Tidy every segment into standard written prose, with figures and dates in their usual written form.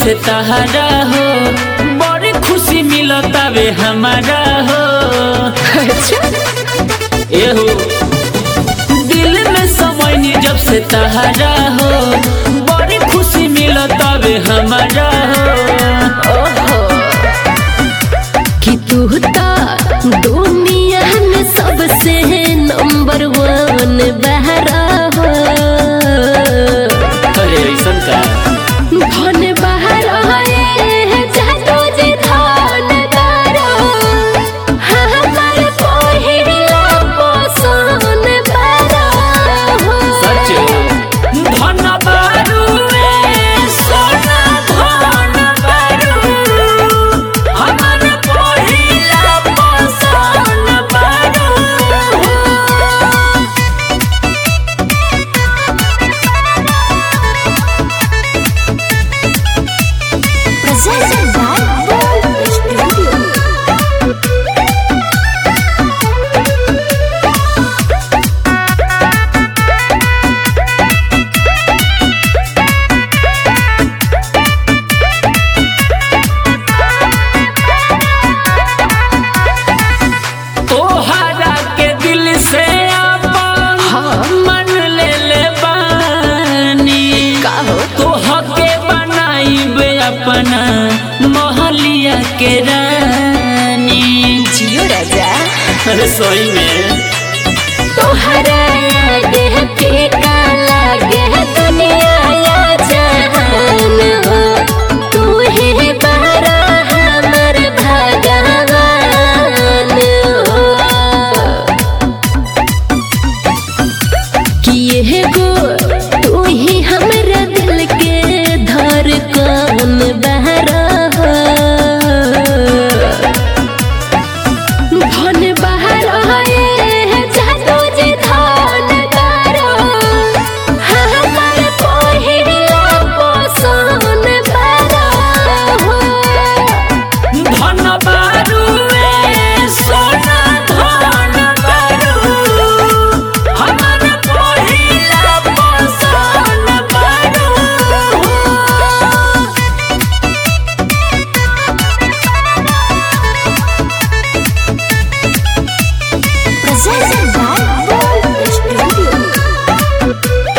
से तहारा हो बड़ी खुशी मिलतावे हमारा हो। ए हो दिल में समझनी जब से तहारा हो बड़ी खुशी मिलतावे हमारा हो। कि तू दुनिया में सबसे नंबर 1 बहरा हो। अरे ऐसन का धन बहरा जादू जी धन बहरा हमर पहिला पसंद बहरा हो। सच धन बारू सोना धन बारू हमर पहिला पसंद बारू। Presented by Gold Studio. तोहरा के दिल से अपन मन ले बानी तोहके बनाइबे अपना मोहलिया के रानी। जियो राजा अरे सही में तोहरा आगे फीका लागे दुनिया या जहान हो। तू ही बहरा हमर भगवान हो। कि ये गो तू ही हमरा दिल के धड़कन बहरा हो। धन बहरा जादू जी धन बहरा हमर पहिला पसंद बहरा हो। धन बारू सोना धन बारू हमर पहिला पसंद बारू। Presented by Gold Studio.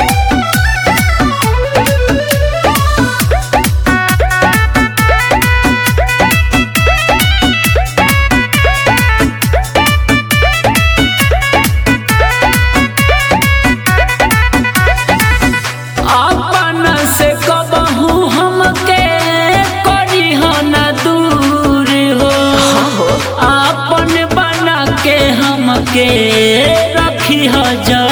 अपन से कबहू हमके करी हो ना दूर हो अपन बना के हमके रखी हो।